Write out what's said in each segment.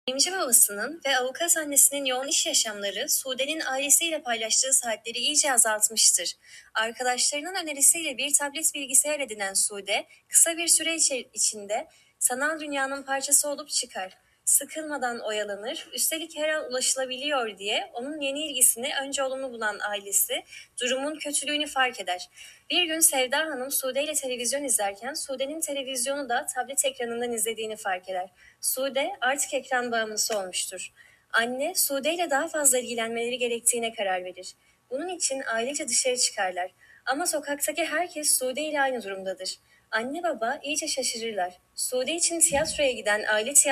Devrimci babasının ve avukat annesinin yoğun iş yaşamları Sude'nin ailesiyle paylaştığı saatleri iyice azaltmıştır. Arkadaşlarının önerisiyle bir tablet bilgisayar edinen Sude, kısa bir süre içinde sanal dünyanın parçası olup çıkar. Sıkılmadan oyalanır, üstelik her an ulaşılabiliyor diye onun yeni ilgisini önce olumlu bulan ailesi durumun kötülüğünü fark eder. Bir gün Sevda Hanım Sude ile televizyon izlerken Sude'nin televizyonu da tablet ekranından izlediğini fark eder. Sude artık ekran bağımlısı olmuştur. Anne, Sude ile daha fazla ilgilenmeleri gerektiğine karar verir. Bunun için ailece dışarı çıkarlar. Ama sokaktaki herkes Sude ile aynı durumdadır. Anne baba iyice şaşırırlar. Sude için tiyatroya giden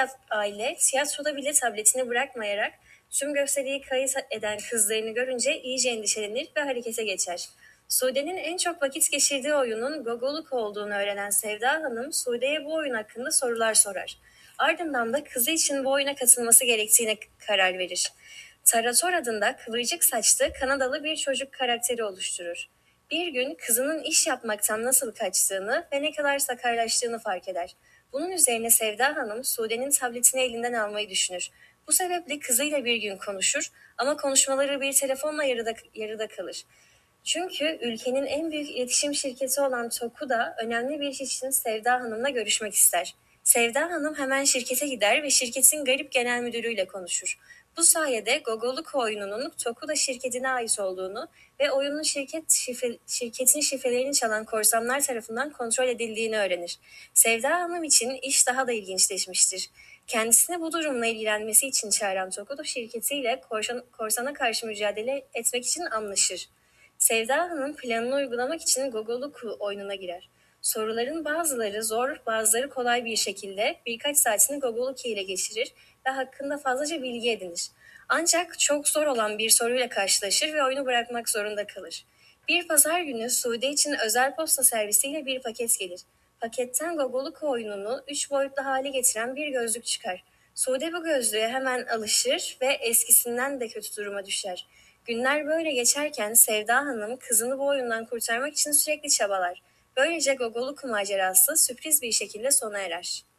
aile tiyatroda bile tabletini bırakmayarak tüm gösteriyi kayıt eden kızlarını görünce iyice endişelenir ve harekete geçer. Sude'nin en çok vakit geçirdiği oyunun Gogoluk olduğunu öğrenen Sevda Hanım, Sude'ye bu oyun hakkında sorular sorar. Ardından da kızı için bu oyuna katılması gerektiğine karar verir. Tarator adında kıvırcık saçlı Kanadalı bir çocuk karakteri oluşturur. Bir gün kızının iş yapmaktan nasıl kaçtığını ve ne kadar sakarlaştığını fark eder. Bunun üzerine Sevda Hanım Sude'nin tabletini elinden almayı düşünür. Bu sebeple kızıyla bir gün konuşur ama konuşmaları bir telefonla yarıda kalır. Çünkü ülkenin en büyük iletişim şirketi olan TOKU da önemli bir iş için Sevda Hanım'la görüşmek ister. Sevda Hanım hemen şirkete gider ve şirketin garip genel müdürüyle konuşur. Bu sayede Gogoluk oyununun TOKUDA şirketine ait olduğunu ve oyunun şirketin şifrelerini çalan korsanlar tarafından kontrol edildiğini öğrenir. Sevda Hanım için iş daha da ilginçleşmiştir. Kendisini bu durumla ilgilenmesi için çağıran TOKUDA şirketiyle korsana karşı mücadele etmek için anlaşır. Sevda Hanım planını uygulamak için Gogoluk oyununa girer. Soruların bazıları zor, bazıları kolay bir şekilde birkaç saatini Gogoluki ile geçirir ve hakkında fazlaca bilgi edinir. Ancak çok zor olan bir soruyla karşılaşır ve oyunu bırakmak zorunda kalır. Bir pazar günü Sude için özel posta servisiyle bir paket gelir. Paketten Gogoluki oyununu 3 boyutlu hale getiren bir gözlük çıkar. Sude bu gözlüğe hemen alışır ve eskisinden de kötü duruma düşer. Günler böyle geçerken Sevda Hanım kızını bu oyundan kurtarmak için sürekli çabalar. Böylece Gogoluk macerası sürpriz bir şekilde sona erer.